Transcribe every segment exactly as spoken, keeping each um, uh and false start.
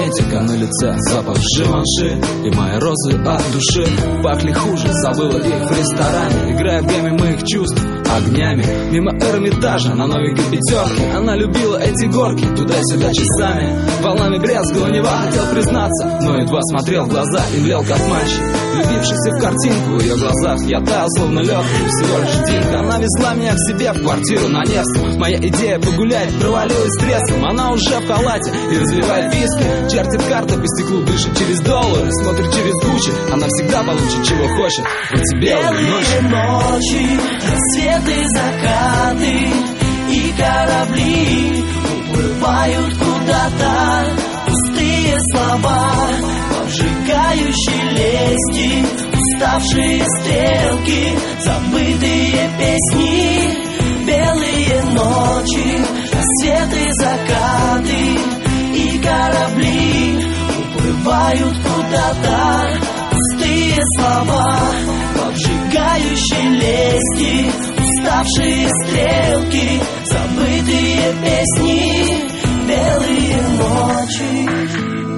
косметика на лице, запах Живанши и мои розы от души пахли хуже, забыла их в ресторане, играя в гамме моих чувств огнями. Мимо Эрмитажа на новенькой пятерке она любила эти горки, туда-сюда часами, волнами брезгала, не хотел признаться, но едва смотрел в глаза и млел как мальчик, влюбившийся в картинку. В ее глазах я таял словно лед, всего лишь динка. Она везла меня к себе в квартиру на Невском. Моя идея погулять провалилась треском. Она уже в халате и разливает виски, чертит карты по стеклу, дышит через доллары, смотрит через Гуччи. Она всегда получит, чего хочет. Вот тебе белые ночи, рассветы, закаты и корабли уплывают куда-то. Пустые слова, обжигающие лести, уставшие стрелки, забытые песни. Белые ночи, рассветы, закаты и корабли уплывают куда-то. Пустые слова, обжигающие лести, уставшие стрелки, забытые песни. Белые ночи.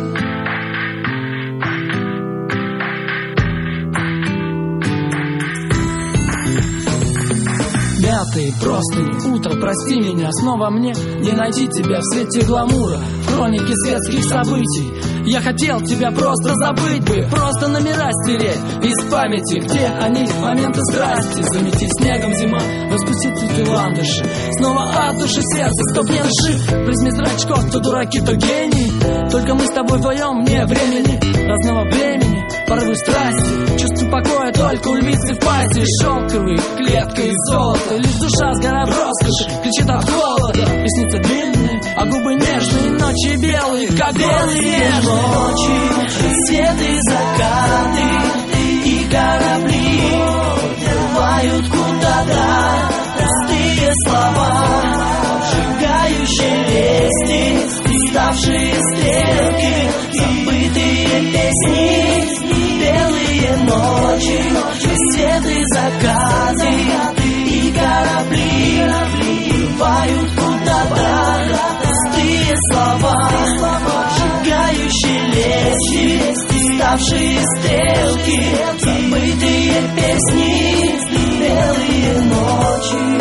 Мятые простыни, утро, прости меня, снова мне не найти тебя в свете гламура, в хронике светских событий. Я хотел тебя просто забыть бы, просто номера стереть из памяти, где они, моменты страсти. Заметить снегом зима, распустить цветы ландыши, снова от души сердце, стоп, не лжи. Призми зрачков, то дураки, то гении. Только мы с тобой вдвоем, не времени разного времени, порывы страсти, чувство покоя только у львицы в пасти. Шелковый, клетка из золота, лишь душа сгорая в роскоши, кричит от холода. Ресницы длинные, а губы нежные, ночи белые, как белые ночи, рассветы, закаты и корабли уплывают куда-то. Простые слова, обжигающие лести, уставшие стрелки, забытые песни. Белые ночи, рассветы, закаты и корабли уплывают куда-то. Простые слова, обжигающие лести, уставшие стрелки, забытые песни. Белые ночи.